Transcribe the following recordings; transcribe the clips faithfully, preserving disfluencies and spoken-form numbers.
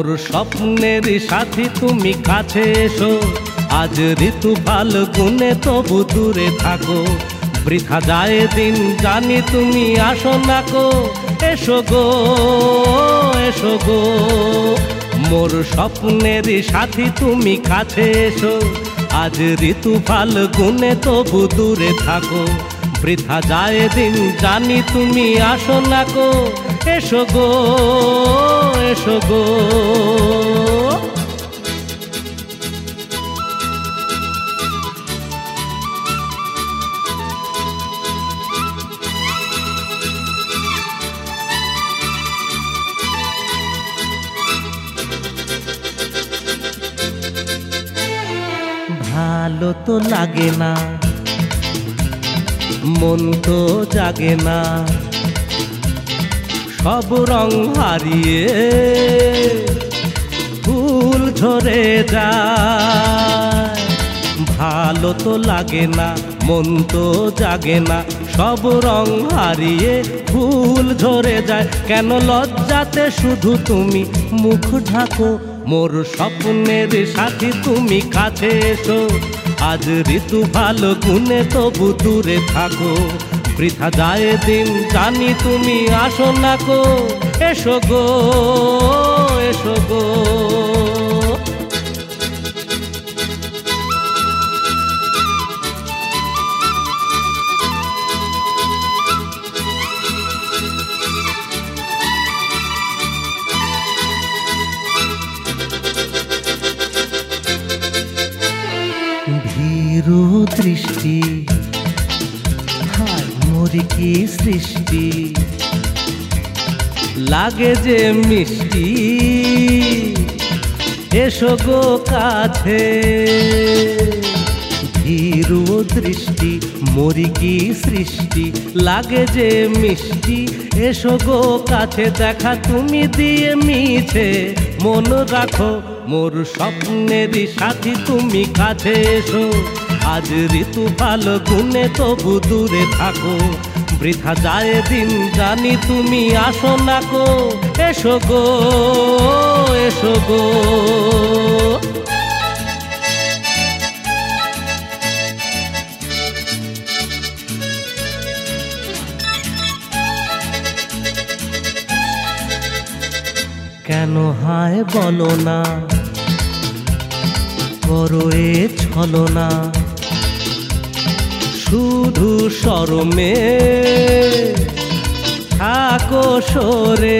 মোর স্বপ্নের সাথী তুমি কাছে এসো, আজ ঋতু ফাল্গুনে তবু দূরে থাকো। বৃথা যায় দিন জানি তুমি আসো না গো, এসো গো এসো গো। মোর স্বপ্নের সাথী তুমি কাছে এসো, আজ ঋতু ফাল্গুনে তবু দূরে থাকো। বৃথা যায় দিন জানি তুমি আসো না গো, এসো গো এসো গো। ভালো তো লাগে না, মন তো জাগে না, সব রং হারিয়ে ফুল ঝরে যায়। ভালো তো লাগে না, মন তো জাগে না, সব রং হারিয়ে ফুল ঝরে যায়। কেন লজ্জাতে শুধু তুমি মুখ ঢাকো, মোর স্বপ্নের সাথী তুমি কাছে এসো, আজ ঋতু ফাল্গুনে তবু দূরে থাকো। বৃথা যায় দিন জানি তুমি আসো না গো, এসো গো এসো গো। ভীরু দৃষ্টি, হায় মোরি কি সৃষ্টি, লাগে যে মিষ্টি, এসো গো কাছে। ভীরু দৃষ্টি, মোরি কি সৃষ্টি, লাগে যে মিষ্টি, এসো গো কাছে। দেখা তুমি দিয়ে মিছে মন রাখো, মোর স্বপ্নের সাথী তুমি কাছে এসো, আজ ঋতু ফাল্গুনে তবু দূরে থাকো। বৃথা যায় দিন জানি তুমি আসো না গো, এসো গো এসো গো। কেন হায় বলো না, করো এ ছলনা, শুধু শরমে থাকো সরে।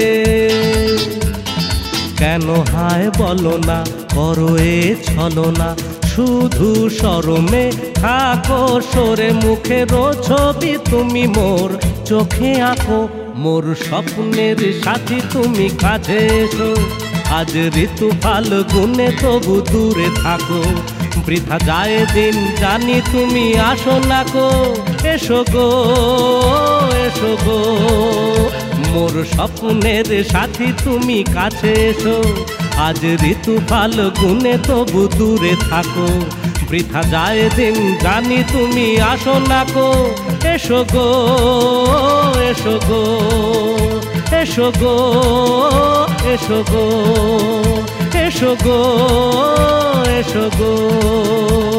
কেন হায় বলো না, করো এ ছলনা, শুধু শরমে থাকো সরে। মুখের ছবি তুমি মোর চোখে আঁকো, মোর স্বপ্নের সাথী তুমি কাছে এসো, আজ ঋতু ফাল্গুনে তবু দূরে থাকো। বৃথা যায় দিন জানি তুমি আসো না গো, এসো গো এসো গো। মোর স্বপ্নের সাথী তুমি কাছে এসো, আজ ঋতু ফাল্গুনে তবু দূরে থাকো। বৃথা যায় দিন জানি তুমি আসো না গো, এসো গো এসো গো এসো গো এসো গো এসো গো এসো গো।